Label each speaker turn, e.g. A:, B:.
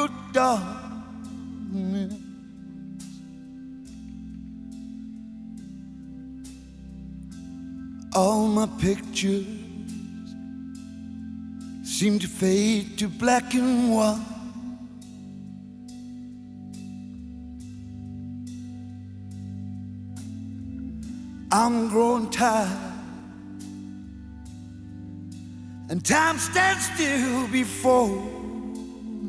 A: good darkness. All my pictures seem to fade to black and white. I'm growing tired, and time stands still before